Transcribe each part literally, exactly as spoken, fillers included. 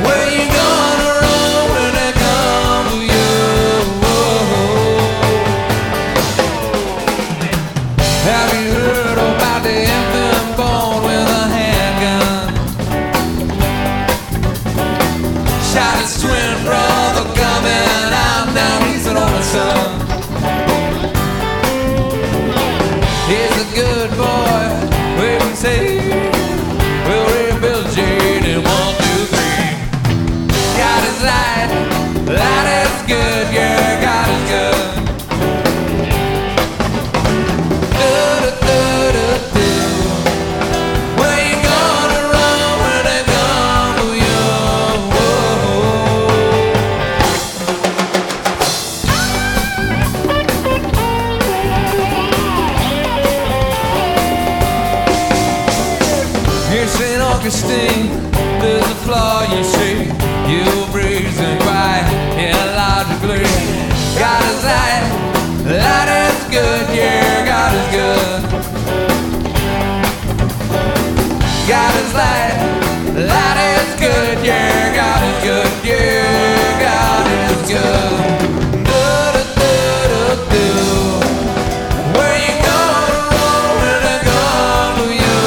Where you gonna run when they come to you? Have you heard about the infant born with a handgun? Shot his twin brother coming out, now he's an only son. He's a good boy, we can say. We'll rebuild Jade in one, two, three. God is light, light is good, yeah, God is good. Do-do-do-do-do. Where you gonna run when they come to you? Here's Saint Augustine, there's a flaw you see. You breathe and cry illogically. God is light, light is good, yeah, God is good. God is light, light is good, yeah, God is good, yeah, God is good. Do-do-do-do-do. Where you gonna roll when they come to you?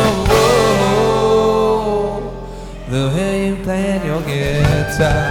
The way you playing your guitar.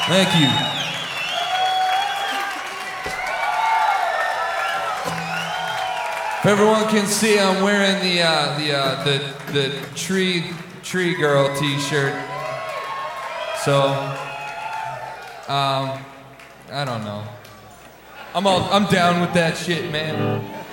Thank you. If everyone can see, I'm wearing the uh, the uh, the the tree tree girl T-shirt. So, um, I don't know. I'm all I'm down with that shit, man.